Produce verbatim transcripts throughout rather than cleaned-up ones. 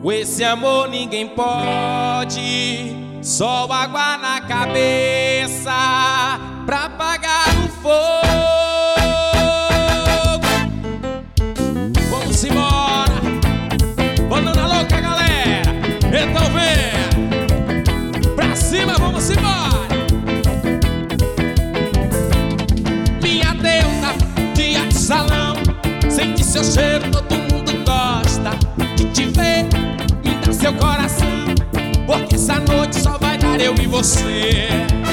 Com esse amor ninguém pode, só água na cabeça pra apagar o fogo. Vamos embora, banana louca, galera. Então vem pra cima, vamos embora. Minha deusa, dia de salão, sente seu cheiro, todo mundo gosta de te ver. Me dá seu coração, porque essa noite só vai dar eu e você.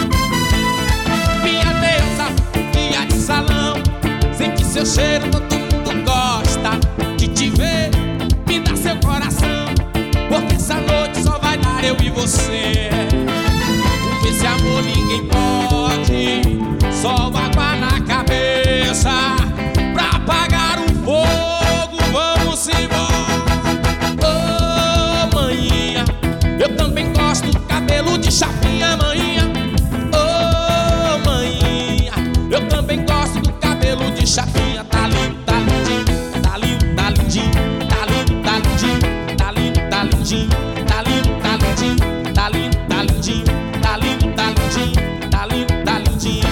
Minha deusa, dia de salão, sente seu cheiro, todo mundo gosta de te ver. Me dá seu coração, porque essa noite só vai dar eu e você. Com esse amor ninguém pode, só água na cabeça pra apagar o fogo. Vamos embora. Ô, maninha, eu também gosto do cabelo de chapinha, maninha. Ô, maninha, eu também gosto do cabelo de chapinha. Tá lindo, tá lindinho, tá lindo, tá lindinho, tá lindo, tá lindinho, tá lindo, tá lindinho, tá lindo, tá lindinho, tá lindo, tá lindinho, tá lindo, tá lindinho, tá lindo, tá lindinho.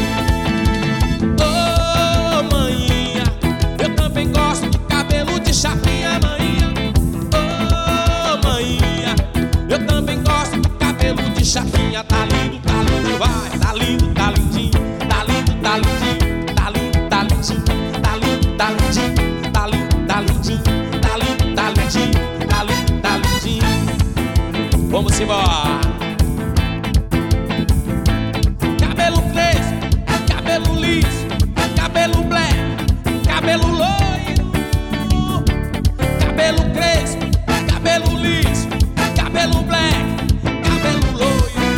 Ô, maninha, eu também gosto do cabelo de chapinha, maninha. Ô, maninha, eu também gosto do cabelo de chapinha. Tá lindo, tá lindo, vai, tá lindo, tá lindinho, tá lindo, tá lindinho, tá lindo, tá lindinho, tá lindo, tá lindinho, tá lindo, tá lindinho, tá lindo, tá lindinho, tá lindo, tá lindinho. Vamos embora. Cabelo crespo, cabelo liso, cabelo black, cabelo loiro. Cabelo crespo, cabelo liso, cabelo black, cabelo loiro.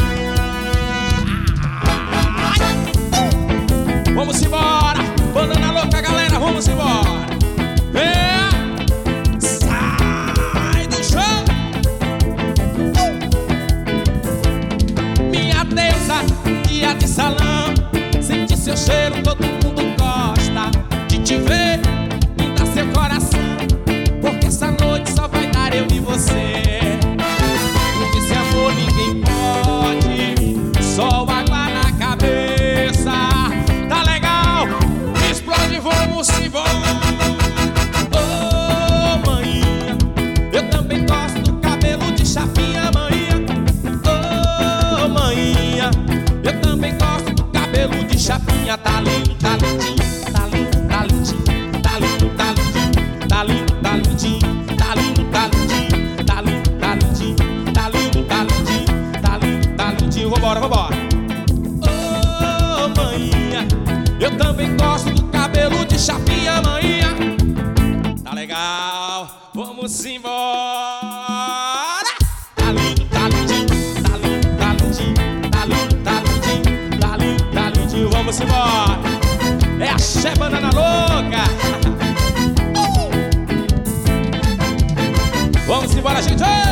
Ai. Vamos embora, banana louca, galera, vamos embora. É. Sai do chão. Minha deusa, dia de salão, sente seu cheiro, todo mundo gosta de te ver. Me dá seu coração, porque essa noite só vai dar eu e você. Porque esse amor ninguém pode, só água na cabeça. Tá legal, explode, vamos embora. Ô, maninha, eu também gosto do cabelo de chapinha, maninha. Ô, maninha, eu também gosto do cabelo de chapinha. Tá lindo, tá lindinho, tá lindo, tá lindinho, tá lindo, tá lindinho, tá lindo, tá lindinho, tá lindo, tá lindinho, tá lindo, tá lindinho, tá lindo, tá lindinho, tá lindo, tá lindinho. Vambora, vambora. Ô, maninha, eu também gosto do cabelo de chapinha, maninha. Tá legal, vamos embora. Tá lindo, tá lindinho, tá lindo, tá lindinho, tá lindo, tá lindinho, tá lindo, tá lindinho. Vamos embora. É a Xé Banana Louca. Uh! Vamos embora, gente.